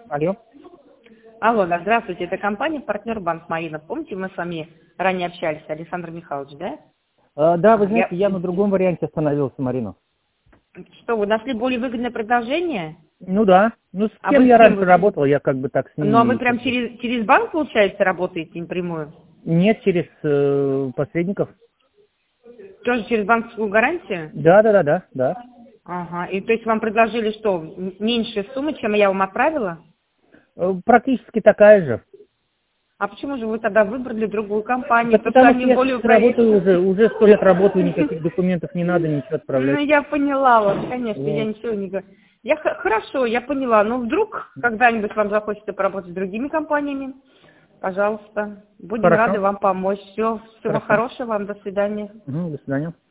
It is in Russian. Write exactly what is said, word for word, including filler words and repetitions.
Алло. Алло, да, здравствуйте, это компания «Партнер Банк Марина». Помните, мы с вами ранее общались, Александр Михайлович, да? А, да, вы знаете, Я... я на другом варианте остановился, Марина. Что, вы нашли более выгодное предложение? Ну да. Ну с А кем вы я с кем? раньше Вы... работал, я как бы так с Ну, а вы ними... прям через, через банк, получается, работаете напрямую? Нет, через э, посредников. Тоже через банковскую гарантию? Да, да, да, да, да. Ага, и то есть вам предложили что, м- меньшая сумма, чем я вам отправила? Э, Практически такая же. А почему же вы тогда выбрали другую компанию? Да Тут с потому что вами я более сейчас работаю проверенная. уже, уже сто лет работаю, никаких документов не надо, ничего Ну, отправлять. я поняла вас, конечно, я Вот. ничего не говорю. Я х- хорошо, я поняла. Но вдруг когда-нибудь вам захочется поработать с другими компаниями, пожалуйста, будем рады Хорошо, вам помочь. Все, всего хорошо. хорошего вам, до свидания. Мгм, до свидания.